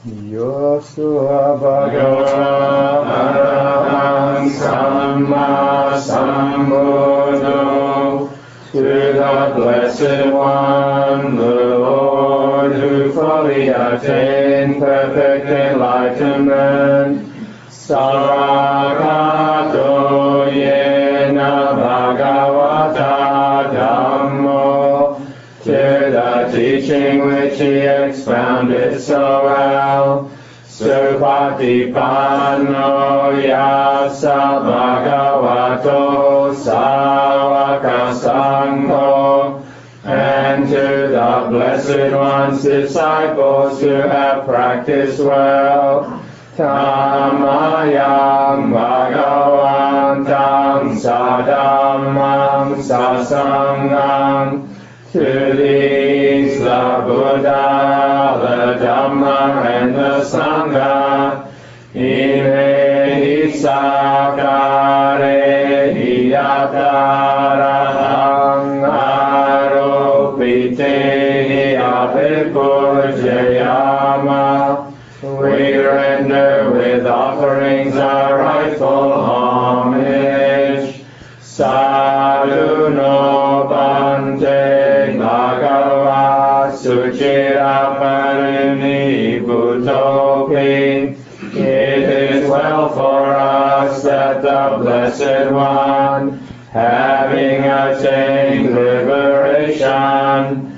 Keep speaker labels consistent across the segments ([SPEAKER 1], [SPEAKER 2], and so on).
[SPEAKER 1] Yosua Bhagava Arahang Samma Sambuddho, to the Blessed One, the Lord, who fully attained perfect enlightenment. Sarakato yena bhagavata dhammo, to the teaching which he expounded so well. Supatipanno yasa bhagavato sāvaka sangho, and to the Blessed One's disciples who have practiced well. Tamayam bhagavantam sadhammam sasangam, to these the Buddha, the Dhamma, and the Sangha, ime sakare hiyatarahang aropite abhipujayama. We render with offerings our rightful homage. Sadhu no bhante bhagava suchira parini bhutopi. It is well for us that the Blessed One, having attained liberation,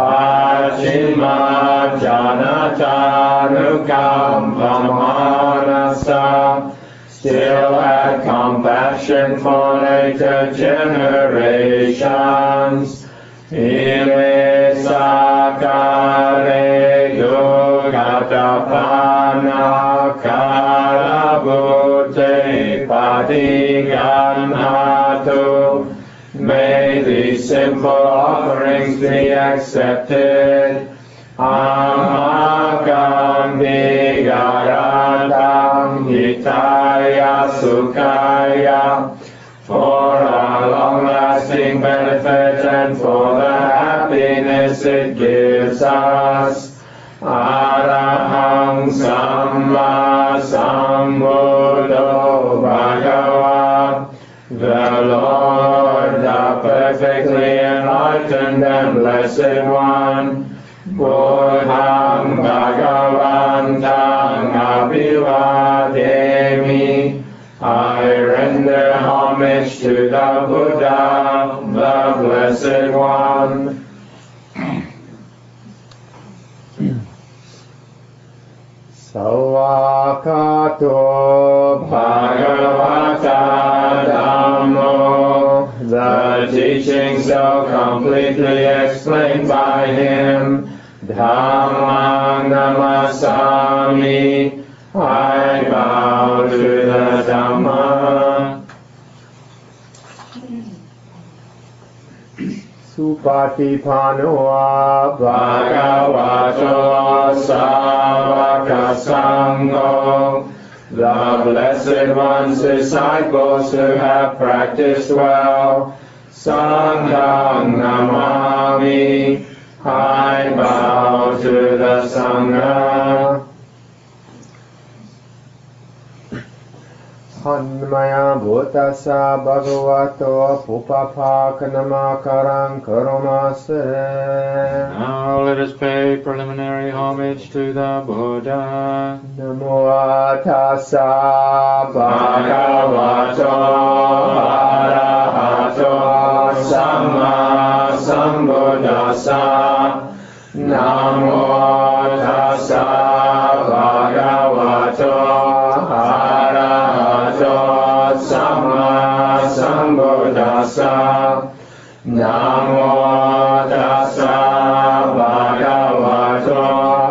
[SPEAKER 1] Pachima Janatanukam Pamanasa, still had compassion for later generations. Ime sakare dugatapana karabhute patiganhatu. May these simple offerings be accepted. Amakam vigaratam hitaya sukhaya, for our long-lasting benefit and for the happiness it gives us. Arahang Samma Sambuddho Bhagava, the Lord, the perfectly enlightened and Blessed One, Buddham Bhagavantam Abhivademi. I render homage to the Buddha, the Blessed One. Sawakato Bhagavata Dhammo, the teaching so completely explained by him. Dhammang namasami, I bow to the Dhamma. Supatipanoa Bhagavato Sāvaka Sangho, the Blessed One's disciples who have practiced well. Sanghang namami, I bow to the Sangha. Hanmaya Bhutasa Bhagavato Pupapakanamakarang Karomase.
[SPEAKER 2] Now let us pay preliminary homage to the Buddha.
[SPEAKER 1] Namo Tassa Bhagavato Arahato Samma Sambuddhassa. Namo Tassa Bhagavato Samma Sambuddhassa. Namo Tassa Bhagavato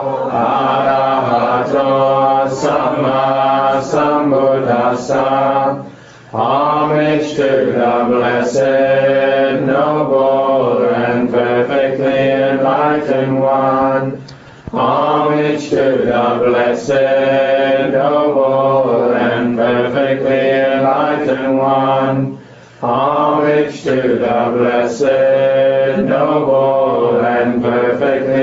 [SPEAKER 1] Arahato Samma Sambuddhassa. Homage to the Blessed, Noble, and perfectly enlightened One. Homage to the Blessed, Noble, and perfectly enlightened One. Homage to the Blessed, Noble, and perfectly